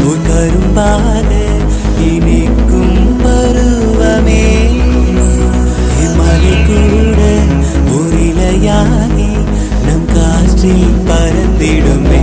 ஒரு கரும்பாக இனிக்கும் பருவமே மலை கூட ஒரு இலையாகி நம் காற்றில் பறந்திடுமே